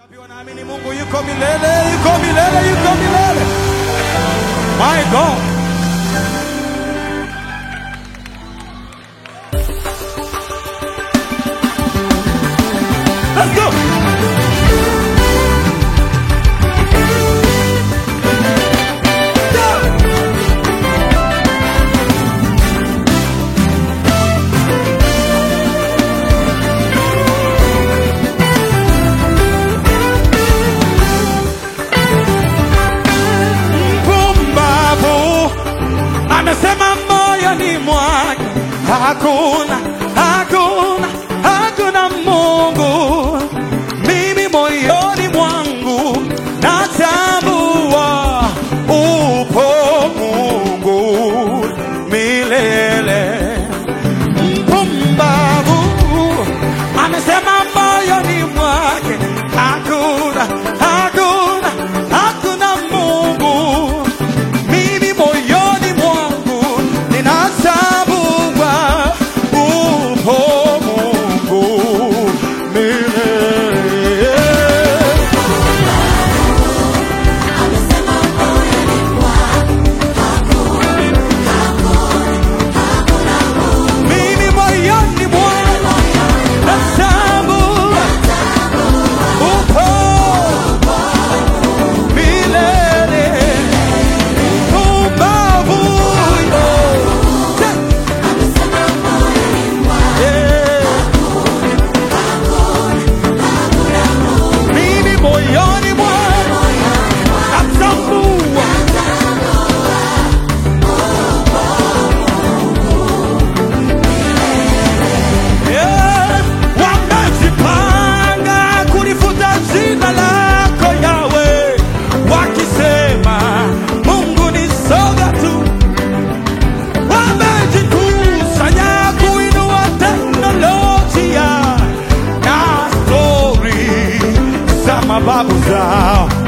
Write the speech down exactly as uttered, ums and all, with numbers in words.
Wangapi wanaamini Mungu yuko milele, yuko milele, yuko milele? My God. Let's go. Amesema moyoni mwake hakuna, hakuna, hakuna Mungu. Mimi moyoni mwangu natambua upo Mungu milele. Mpumbavu amesema moyoni mwake hakuna, hakuna, hakuna Mungu. Mimi moyoni mwangu ninatambua upo Mungu milele. Amesema moyoni mwake hakuna, hakuna Mungu. Mimi moyoni mwangu natambua upo milele. Mpumbavu Amesema moyoni mwake hakuna Mungu. mimi moyoni mwangu natambua Yeah, wamejipanga kulifuta jina lako Yawe, wakisema Mungu ni soga tu. Wamejikusanya kuinua teknolojia na stori za mababu zao.